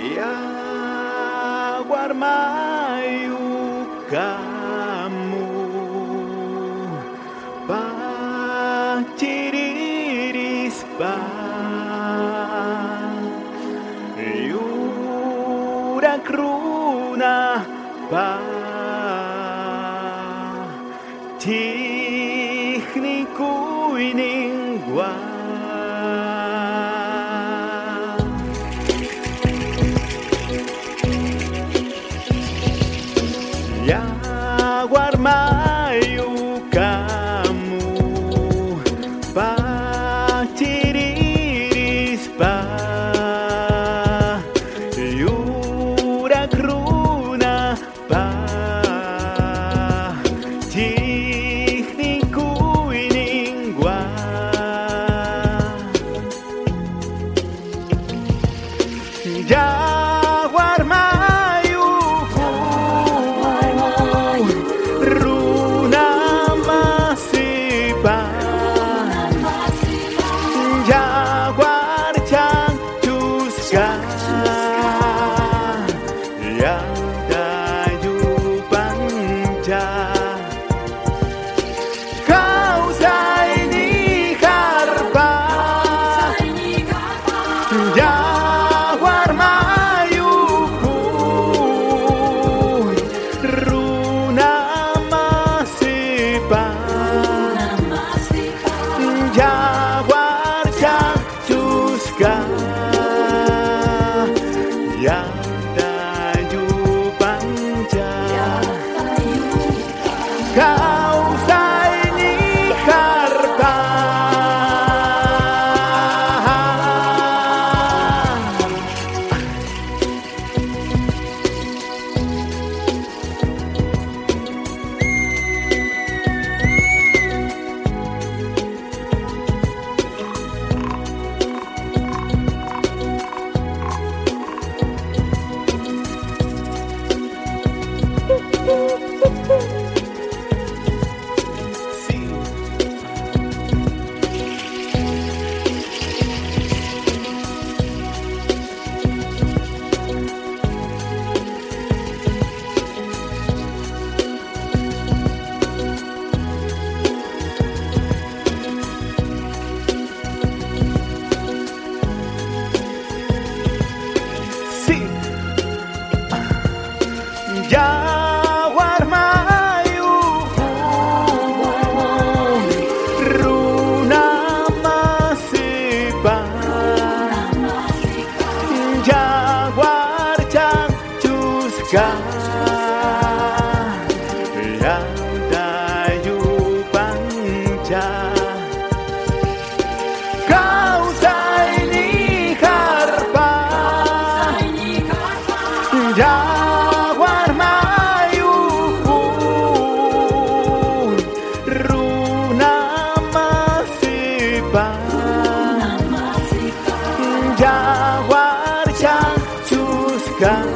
Jaguar mayu kamu paciriris pa Yurak runa pa Tihnikuy ningwa Jaguar mayu kamu paciriris pa Yurak runa pa Tihnikuy ningwa Jaguar mayu runa masipa Jaguar cangcuska yang dayu panca kau saini karpa Jaguar mayuku runa masipa Jaguar cangcuska yang dayu panca kau saini karpa Jaguar mayu runa masipa Jaguar cangcuska yang dayu panca kau saini karpa Jaguar mayuku runa masipa Jaguar cangcuska